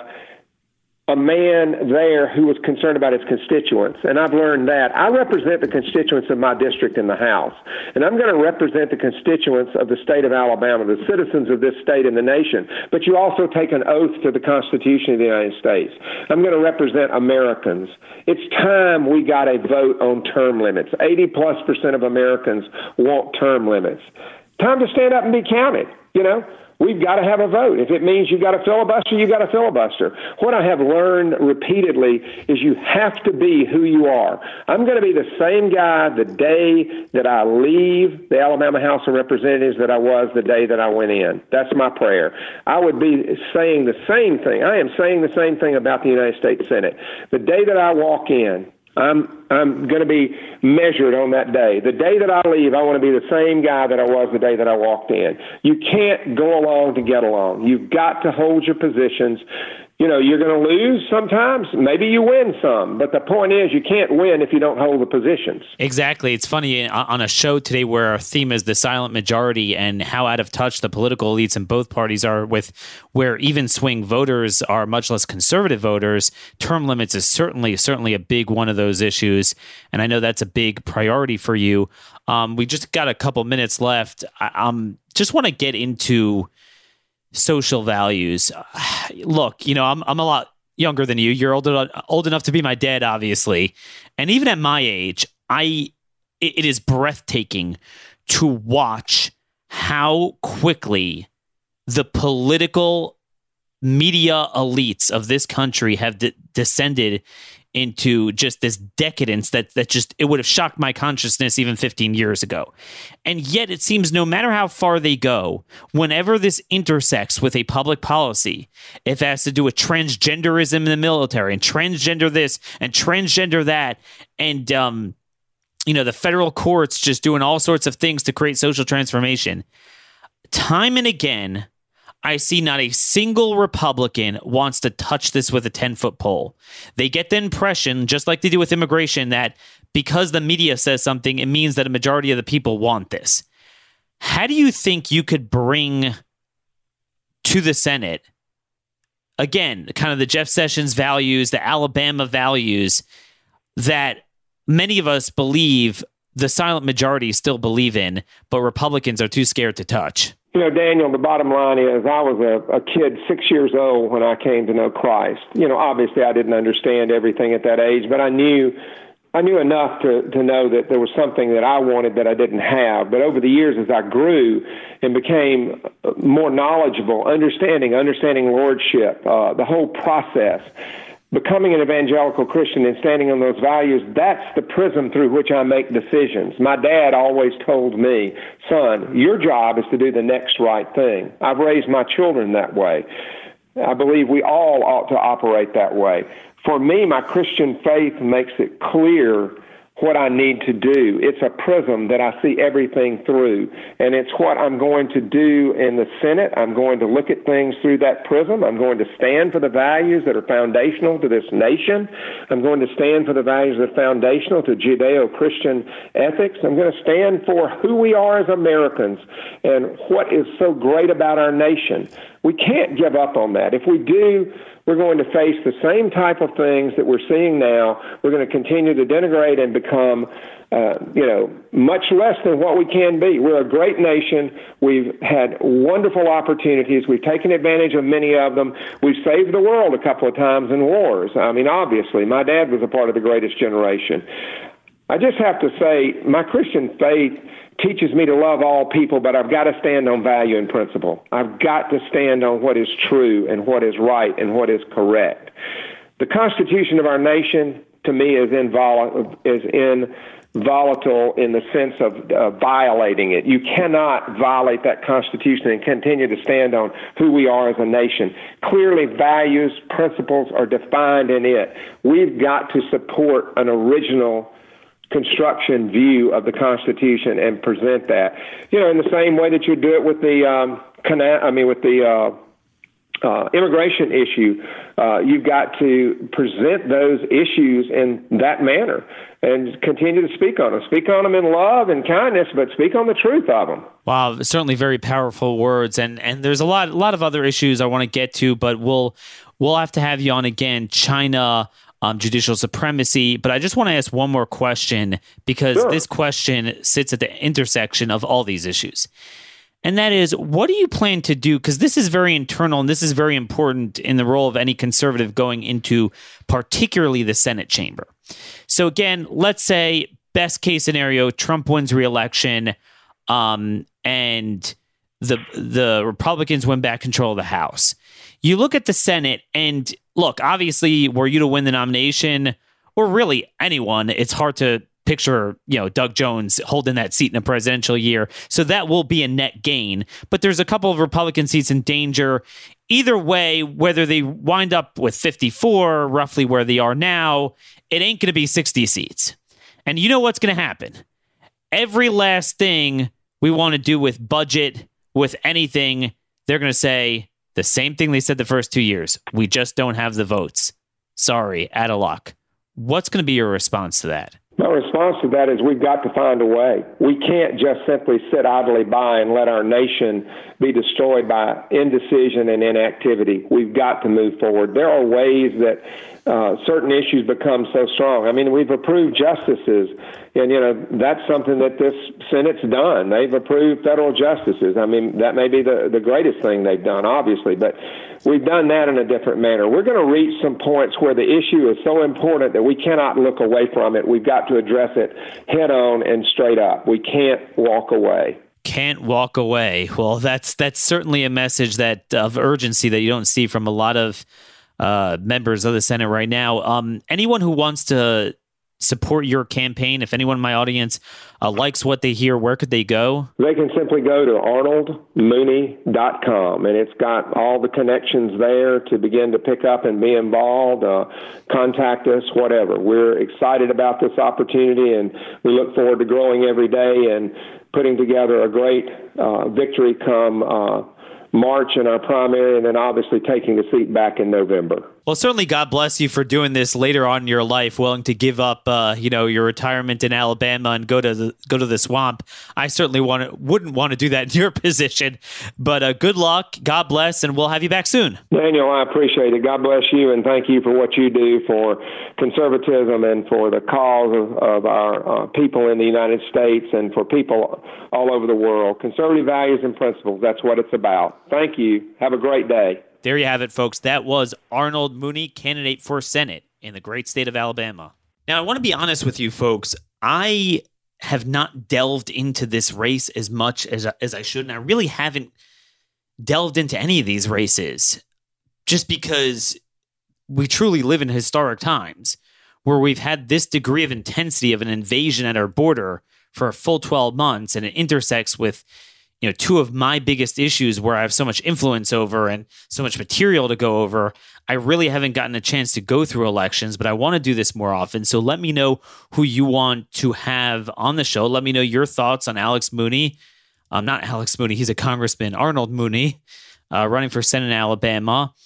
a man there who was concerned about his constituents, and I've learned that. I represent the constituents of my district in the House, and I'm going to represent the constituents of the state of Alabama, the citizens of this state and the nation. But you also take an oath to the Constitution of the United States. I'm going to represent Americans. It's time we got a vote on term limits. 80+% of Americans want term limits. Time to stand up and be counted, you know. We've got to have a vote. If it means you've got to filibuster, you've got to filibuster. What I have learned repeatedly is you have to be who you are. I'm going to be the same guy the day that I leave the Alabama House of Representatives that I was the day that I went in. That's my prayer. I would be saying the same thing. I am saying the same thing about the United States Senate. The day that I walk in, I'm going to be measured on that day. The day that I leave, I want to be the same guy that I was the day that I walked in. You can't go along to get along. You've got to hold your positions. You know, you're going to lose sometimes. Maybe you win some. But the point is, you can't win if you don't hold the positions. Exactly. It's funny, on a show today where our theme is the silent majority and how out of touch the political elites in both parties are with where even swing voters are, much less conservative voters, term limits is certainly a big one of those issues. And I know that's a big priority for you. We just got a couple minutes left. I just want to get into social values. Look, you know, I'm a lot younger than you. You're old enough to be my dad, obviously. And even at my age, it is breathtaking to watch how quickly the political media elites of this country have descended into just this decadence that just, it would have shocked my consciousness even 15 years ago. And yet it seems no matter how far they go, whenever this intersects with a public policy, if it has to do with transgenderism in the military and transgender this and transgender that, and, you know, the federal courts just doing all sorts of things to create social transformation, time and again, I see not a single Republican wants to touch this with a 10-foot pole. They get the impression, just like they do with immigration, that because the media says something, it means that a majority of the people want this. How do you think you could bring to the Senate, again, kind of the Jeff Sessions values, the Alabama values that many of us believe the silent majority still believe in, but Republicans are too scared to touch? You know, Daniel, the bottom line is I was a kid 6 years old when I came to know Christ. You know, obviously I didn't understand everything at that age, but I knew enough to know that there was something that I wanted that I didn't have. But over the years, as I grew and became more knowledgeable, understanding lordship, the whole process, becoming an evangelical Christian and standing on those values, that's the prism through which I make decisions. My dad always told me, son, your job is to do the next right thing. I've raised my children that way. I believe we all ought to operate that way. For me, my Christian faith makes it clear what I need to do. It's a prism that I see everything through, and it's what I'm going to do in the Senate. I'm going to look at things through that prism. I'm going to stand for the values that are foundational to this nation. I'm going to stand for the values that are foundational to Judeo-Christian ethics. I'm going to stand for who we are as Americans and what is so great about our nation. We can't give up on that. If we do, we're going to face the same type of things that we're seeing now. We're going to continue to denigrate and become, much less than what we can be. We're a great nation. We've had wonderful opportunities. We've taken advantage of many of them. We've saved the world a couple of times in wars. I mean, obviously, my dad was a part of the greatest generation. I just have to say, my Christian faith teaches me to love all people, but I've got to stand on value and principle. I've got to stand on what is true and what is right and what is correct. The Constitution of our nation, to me, is involatile in the sense of violating it. You cannot violate that Constitution and continue to stand on who we are as a nation. Clearly, values, principles are defined in it. We've got to support an original construction view of the Constitution and present that, in the same way that you do it with the immigration issue. You've got to present those issues in that manner and continue to speak on them. Speak on them in love and kindness, but speak on the truth of them. Wow, certainly very powerful words, and there's a lot of other issues I want to get to, but we'll have to have you on again. China. Judicial supremacy. But I just want to ask one more question, because this question sits at the intersection of all these issues. And that is, what do you plan to do? Because this is very internal and this is very important in the role of any conservative going into particularly the Senate chamber. So again, let's say best case scenario, Trump wins re-election and the Republicans win back control of the House. You look at the Senate and look, obviously, were you to win the nomination, or really anyone, it's hard to picture, Doug Jones holding that seat in a presidential year. So that will be a net gain. But there's a couple of Republican seats in danger. Either way, whether they wind up with 54, roughly where they are now, it ain't going to be 60 seats. And you know what's going to happen? Every last thing we want to do with budget, with anything, they're going to say the same thing they said the first 2 years. We just don't have the votes. Sorry, out of luck. What's going to be your response to that? My response to that is we've got to find a way. We can't just simply sit idly by and let our nation be destroyed by indecision and inactivity. We've got to move forward. There are ways that certain issues become so strong. I mean, we've approved justices, and, that's something that this Senate's done. They've approved federal justices. I mean, that may be the greatest thing they've done, obviously, but we've done that in a different manner. We're going to reach some points where the issue is so important that we cannot look away from it. We've got to address it head on and straight up. We can't walk away. Can't walk away. Well, that's certainly a message of urgency that you don't see from a lot of members of the Senate right now. Anyone who wants to support your campaign, if anyone in my audience likes what they hear, where could they go? They can simply go to arnoldmooney.com, and it's got all the connections there to begin to pick up and be involved. Contact us, whatever. We're excited about this opportunity, and we look forward to growing every day and putting together a great victory come March in our primary, and then obviously taking the seat back in November. Well, certainly God bless you for doing this later on in your life, willing to give up, your retirement in Alabama and go to the swamp. I certainly wouldn't want to do that in your position, but good luck, God bless, and we'll have you back soon. Daniel, I appreciate it. God bless you, and thank you for what you do for conservatism and for the cause of our people in the United States and for people all over the world. Conservative values and principles, that's what it's about. Thank you. Have a great day. There you have it, folks. That was Arnold Mooney, candidate for Senate in the great state of Alabama. Now, I want to be honest with you, folks. I have not delved into this race as much as I should, and I really haven't delved into any of these races just because we truly live in historic times where we've had this degree of intensity of an invasion at our border for a full 12 months, and it intersects with two of my biggest issues where I have so much influence over and so much material to go over. I really haven't gotten a chance to go through elections, but I want to do this more often. So let me know who you want to have on the show. Let me know your thoughts on Alex Mooney. Not Alex Mooney, he's a congressman. Arnold Mooney, running for Senate in Alabama.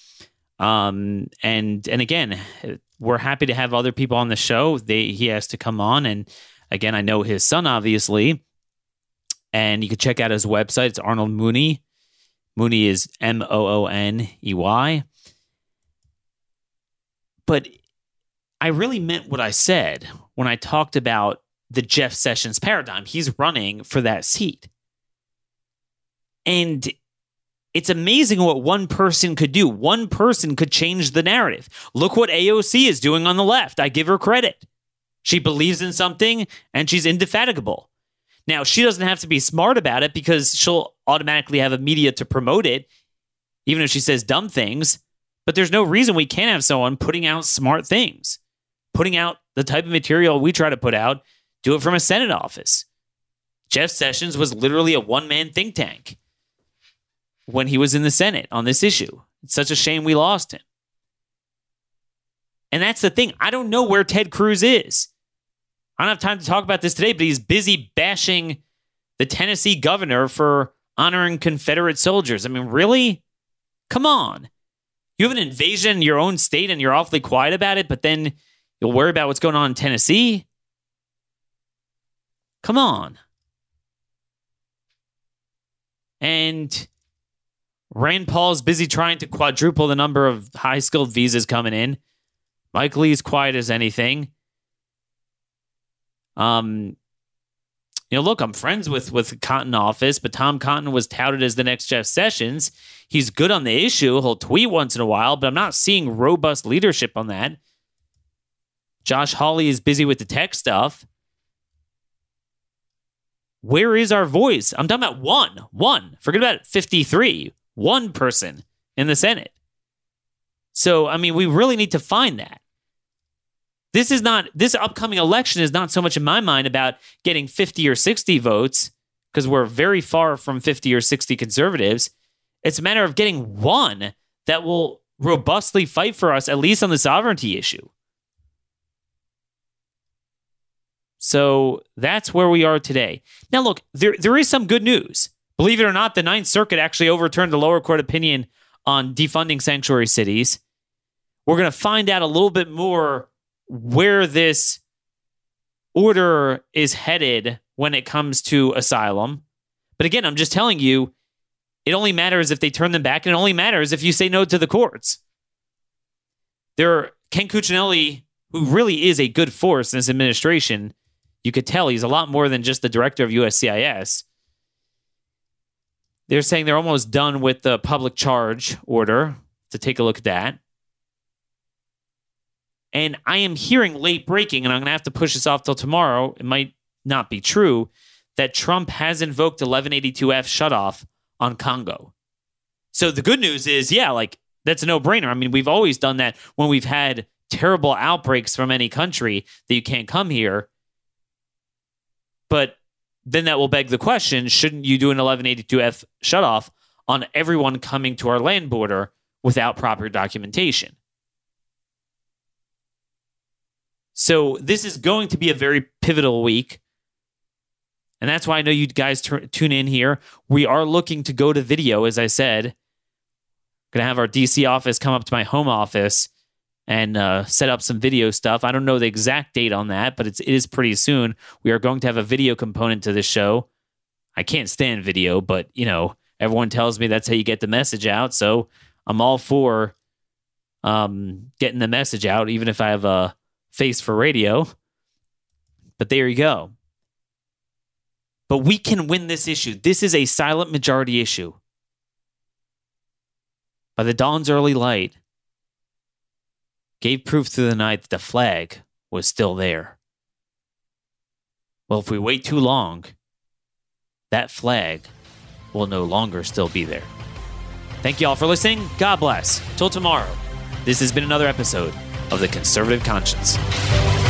And again, we're happy to have other people on the show. He has to come on. And again, I know his son, obviously. And you can check out his website. It's arnoldmooney.com. Mooney is Mooney. But I really meant what I said when I talked about the Jeff Sessions paradigm. He's running for that seat. And it's amazing what one person could do. One person could change the narrative. Look what AOC is doing on the left. I give her credit. She believes in something and she's indefatigable. Now, she doesn't have to be smart about it because she'll automatically have a media to promote it, even if she says dumb things. But there's no reason we can't have someone putting out smart things, putting out the type of material we try to put out, do it from a Senate office. Jeff Sessions was literally a one-man think tank when he was in the Senate on this issue. It's such a shame we lost him. And that's the thing. I don't know where Ted Cruz is. I don't have time to talk about this today, but he's busy bashing the Tennessee governor for honoring Confederate soldiers. I mean, really? Come on. You have an invasion in your own state and you're awfully quiet about it, but then you'll worry about what's going on in Tennessee? Come on. And Rand Paul's busy trying to quadruple the number of high-skilled visas coming in. Mike Lee's quiet as anything. Look, I'm friends with the Cotton office, but Tom Cotton was touted as the next Jeff Sessions. He's good on the issue. He'll tweet once in a while, but I'm not seeing robust leadership on that. Josh Hawley is busy with the tech stuff. Where is our voice? I'm talking about one. Forget about 53. One person in the Senate. So, I mean, we really need to find that. This upcoming election is not so much in my mind about getting 50 or 60 votes, because we're very far from 50 or 60 conservatives. It's a matter of getting one that will robustly fight for us, at least on the sovereignty issue. So that's where we are today. Now, look, there is some good news. Believe it or not, the Ninth Circuit actually overturned the lower court opinion on defunding sanctuary cities. We're going to find out a little bit more where this order is headed when it comes to asylum. But again, I'm just telling you, it only matters if they turn them back, and it only matters if you say no to the courts. Ken Cuccinelli, who really is a good force in this administration, you could tell he's a lot more than just the director of USCIS. They're saying they're almost done with the public charge order. To take a look at that. And I am hearing late breaking, and I'm going to have to push this off till tomorrow. It might not be true, that Trump has invoked 1182F shutoff on Congo. So the good news is, that's a no-brainer. I mean, we've always done that when we've had terrible outbreaks from any country that you can't come here. But then that will beg the question, shouldn't you do an 1182F shutoff on everyone coming to our land border without proper documentation? So this is going to be a very pivotal week. And that's why I know you guys tune in here. We are looking to go to video, as I said. Going to have our DC office come up to my home office and set up some video stuff. I don't know the exact date on that, but it is pretty soon. We are going to have a video component to this show. I can't stand video, but, everyone tells me that's how you get the message out. So I'm all for getting the message out, even if I have a face for radio. But there you go. But we can win this issue. This is a silent majority issue. By the dawn's early light, gave proof through the night that the flag was still there. Well, if we wait too long, that flag will no longer still be there. Thank you all for listening. God bless. Till tomorrow, this has been another episode of The Conservative Conscience.